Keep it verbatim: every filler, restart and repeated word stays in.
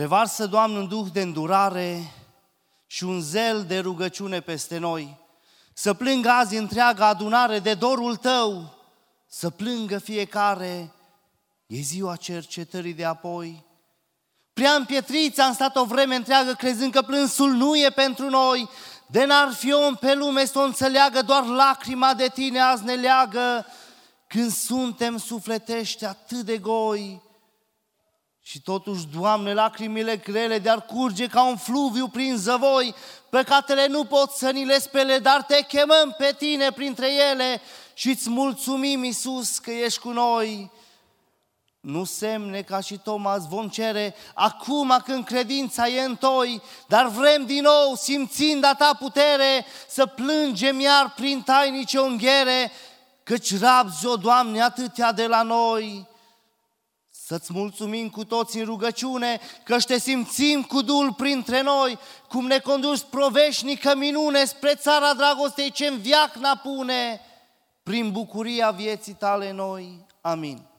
Prevarsă, Doamne, un duh de îndurare și un zel de rugăciune peste noi. Să plângă azi întreaga adunare de dorul Tău, să plângă fiecare, e ziua cercetării de apoi. Prea împietriți am stat o vreme întreagă crezând că plânsul nu e pentru noi, de n-ar fi om pe lume să o înțeleagă, doar lacrima de Tine azi ne leagă, când suntem sufletești atât de goi. Și totuși, Doamne, lacrimile grele de-ar curge ca un fluviu prin zăvoi, păcatele nu pot să ni le spele, dar Te chemăm pe Tine printre ele și-ți mulțumim, Iisus, că ești cu noi. Nu semne ca și Tomas vom cere, acum când credința e în toi, dar vrem din nou, simțind a Ta putere, să plângem iar prin tainice unghiere, căci rabzi, o Doamne, atâtea de la noi. Să-ți mulțumim cu toți în rugăciune, căci Te simțim cu Duhul printre noi, cum ne conduci proveșnică minune spre țara dragostei ce-n viac n-apune, prin bucuria vieții Tale noi. Amin.